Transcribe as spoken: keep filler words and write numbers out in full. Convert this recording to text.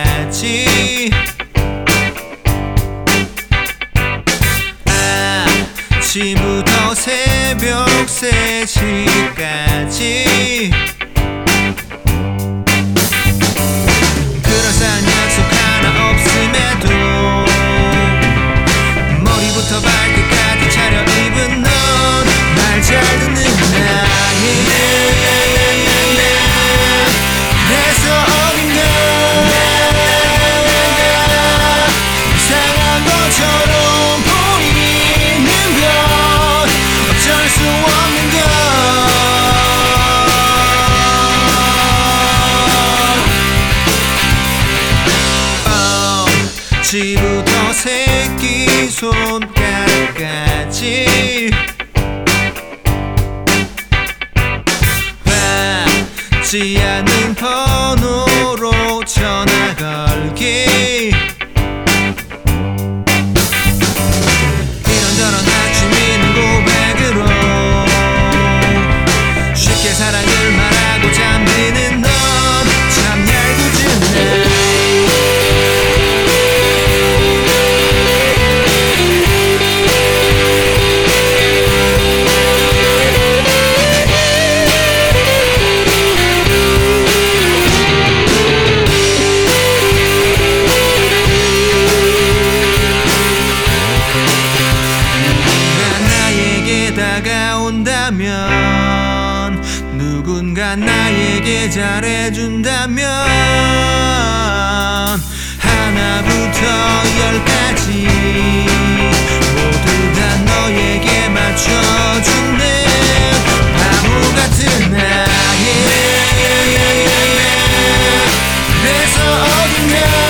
열까지 아침부터 새벽 세 시까지 그럴싸한 약속 하나 없음에도 머리부터 발끝까지 차려입은 넌 말 잘 듣는 나이네. 그래서 어딘가 이상한 것처럼 보이는 건 어쩔 수 없는 것. 지부터 새끼손가락까지 받지 않는 번호로 전화 걸기 이런저런 아침이는 고백으로 쉽게 사랑을 말하고 잠드는 넌 참 얄궂은 다가온다면 누군가 나에게 잘해준다면 하나부터 열까지 모두 다 너에게 맞춰주는 바보 같은 나의 그래서 어딘가